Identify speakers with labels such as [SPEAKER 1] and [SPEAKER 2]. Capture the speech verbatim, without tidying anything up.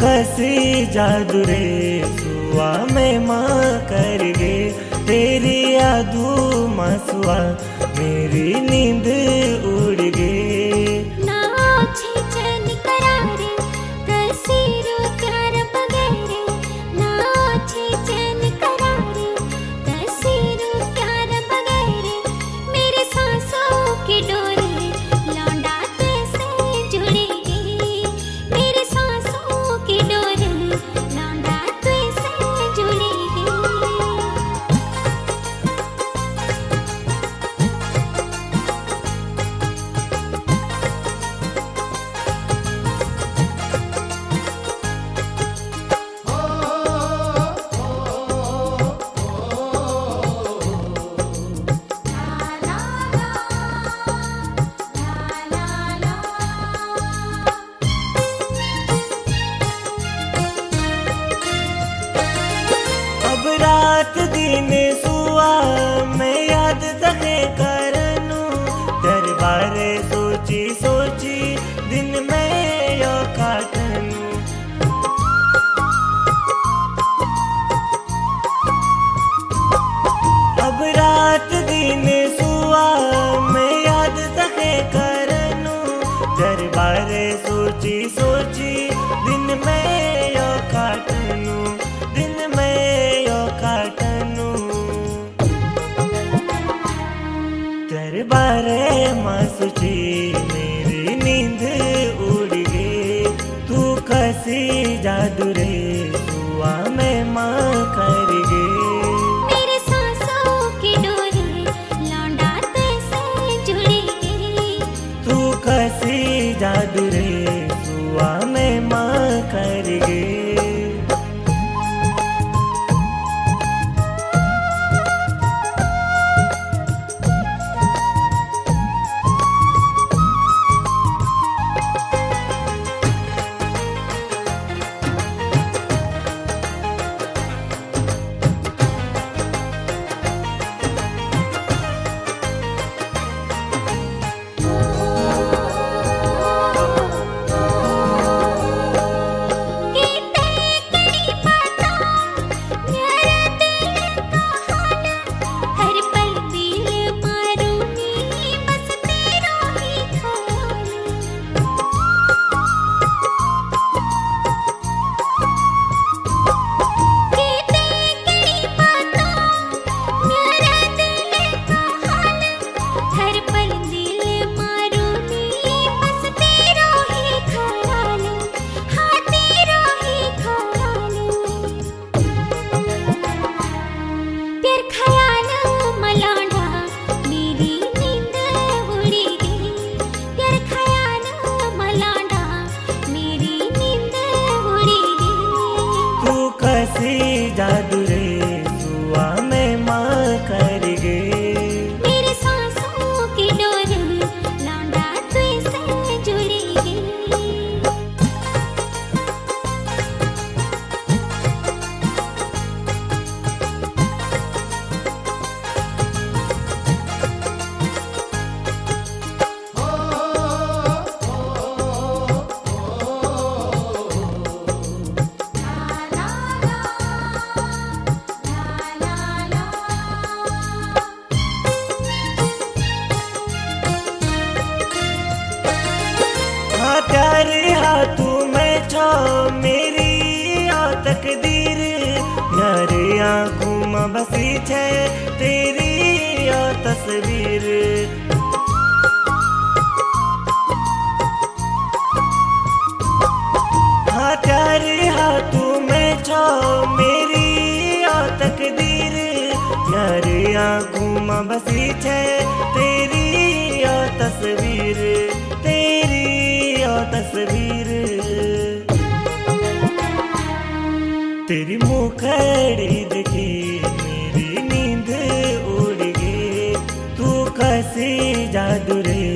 [SPEAKER 1] कैसी जादू रे सुआ में माँ कर गे तेरी यादू मसुआ मेरी नींद उड़ गई।
[SPEAKER 2] ना अच्छी चैन करारे कैसी रो प्यार बगैरे ना अच्छी चैन करारे कैसी रो प्यार बगैरे मेरे सांसों की डोरी लौंडा कैसे जुड़ेगी मेरे सांसों की डोरी लौंडा कैसे जुड़ेगी।
[SPEAKER 1] अब रात दिन सुआ मैं याद तके करनू दरबारे सोची सोची दिन में यो काटनू। अब रात दिन सुआ मैं याद तके करनू दरबारे सोची सोची दिन में यो काटनू दिन में यो काटनू। दरबारे मासुची मेरी नींद उड़ गई तू कैसी जादू रे सुआ में माँ कर गई।
[SPEAKER 2] मेरे सांसों की डोरी लौंडा कैसे जुड़ेगी
[SPEAKER 1] तू कैसी जादू रे सुआ में माँ कर गई।
[SPEAKER 2] हर पल दिल मारूंगी बस तेरा ही ख्याल। कीते कड़ी बातों मेरा दिल का हाल हर पल दिल मारूंगी बस तेरा ही ख्याल हाँ तेरा ही ख्याल। प्यार ख्याल मलांडा मेरी नींद उड़ी गई प्यार ख्याल मलांडा मेरी नींद उड़ी गई।
[SPEAKER 1] तू कैसी जादू रे सुआ में माँ कर गई।
[SPEAKER 2] मेरे सांसों की डोरी लौंडा कैसे जुड़ेगी।
[SPEAKER 1] हाँ प्यारे हाथों में छो मेरी आ तकदीर यारे आँखों में बसी छे तेरी आ तस्वीर। हाँ प्यारे हाथों में छो मेरी आ तकदीर यारे आँखों में बसी छे तेरी आ तस्वीर तेरी आ तस्वीर। तेरी मुखड़ी देखी मेरी नींद उड़ गई तू कैसी जादू रे